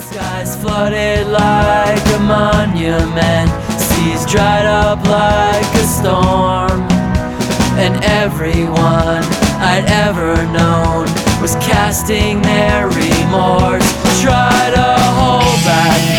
Skies flooded like a monument, seas dried up like a storm, and everyone I'd ever known was casting their remorse. Try to hold back